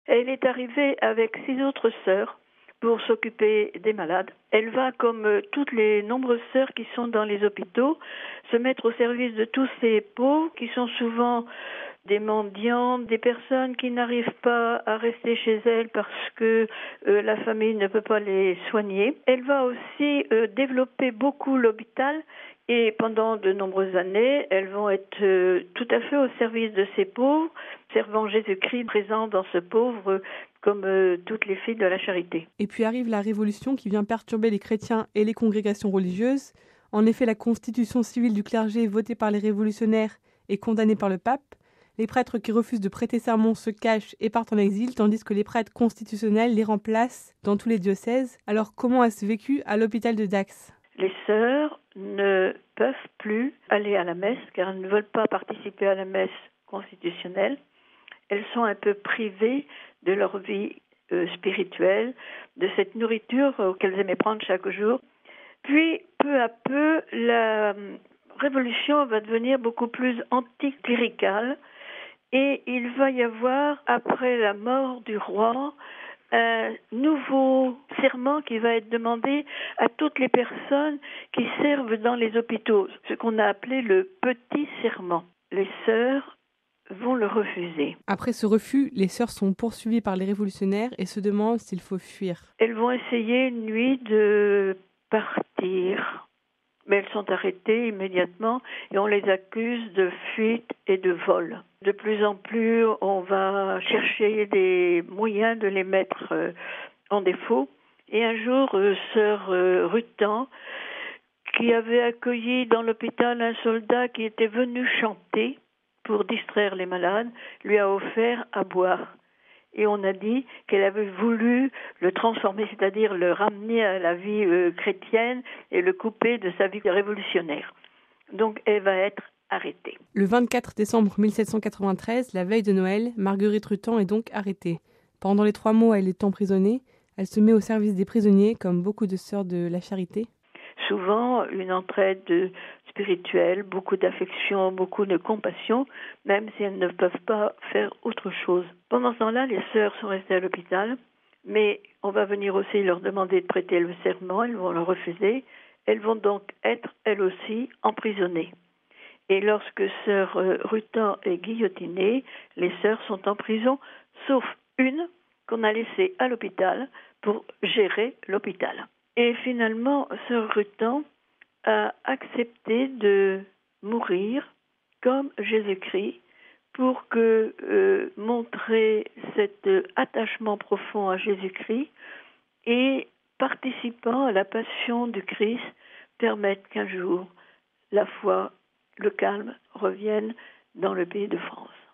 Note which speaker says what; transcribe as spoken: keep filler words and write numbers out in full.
Speaker 1: Elle est arrivée avec six autres sœurs pour s'occuper des malades. Elle va, comme toutes les nombreuses sœurs qui sont dans les hôpitaux, se mettre au service de tous ces pauvres qui sont souvent des mendiants, des personnes qui n'arrivent pas à rester chez elles parce que euh, la famille ne peut pas les soigner. Elle va aussi euh, développer beaucoup l'hôpital et pendant de nombreuses années, elles vont être euh, tout à fait au service de ces pauvres, servant Jésus-Christ présent dans ce pauvre comme euh, toutes les filles de la charité.
Speaker 2: Et puis arrive la Révolution qui vient perturber les chrétiens et les congrégations religieuses. En effet, la constitution civile du clergé votée par les révolutionnaires est condamnée par le pape. Les prêtres qui refusent de prêter serment se cachent et partent en exil, tandis que les prêtres constitutionnels les remplacent dans tous les diocèses. Alors comment a-t-ce vécu à l'hôpital de Dax ?
Speaker 1: Les sœurs ne peuvent plus aller à la messe car elles ne veulent pas participer à la messe constitutionnelle. Elles sont un peu privées de leur vie euh, spirituelle, de cette nourriture euh, qu'elles aimaient prendre chaque jour. Puis, peu à peu, la euh, révolution va devenir beaucoup plus anticléricale et il va y avoir, après la mort du roi, un nouveau serment qui va être demandé à toutes les personnes qui servent dans les hôpitaux, ce qu'on a appelé le petit serment. Les sœurs vont le refuser.
Speaker 2: Après ce refus, les sœurs sont poursuivies par les révolutionnaires et se demandent s'il faut fuir.
Speaker 1: Elles vont essayer une nuit de partir, mais elles sont arrêtées immédiatement et on les accuse de fuite et de vol. De plus en plus, on va chercher des moyens de les mettre en défaut. Et un jour, euh, sœur euh, Rutan, qui avait accueilli dans l'hôpital un soldat qui était venu chanter pour distraire les malades, lui a offert à boire. Et on a dit qu'elle avait voulu le transformer, c'est-à-dire le ramener à la vie euh, chrétienne et le couper de sa vie révolutionnaire. Donc elle va être arrêtée.
Speaker 2: Le vingt-quatre décembre mille sept cent quatre-vingt-treize, la veille de Noël, Marguerite Rutan est donc arrêtée. Pendant les trois mois, elle est emprisonnée. Elle se met au service des prisonniers, comme beaucoup de sœurs de la charité.
Speaker 1: Souvent, une entraide spirituelle, beaucoup d'affection, beaucoup de compassion, même si elles ne peuvent pas faire autre chose. Pendant ce temps-là, les sœurs sont restées à l'hôpital, mais on va venir aussi leur demander de prêter le serment, elles vont le refuser. Elles vont donc être, elles aussi, emprisonnées. Et lorsque sœur Rutan est guillotinée, les sœurs sont en prison, sauf une qu'on a laissée à l'hôpital pour gérer l'hôpital. Et finalement, sœur Rutan a accepté de mourir comme Jésus-Christ pour que euh, montrer cet attachement profond à Jésus-Christ et participant à la passion du Christ permettre qu'un jour la foi, le calme revienne dans le pays de France.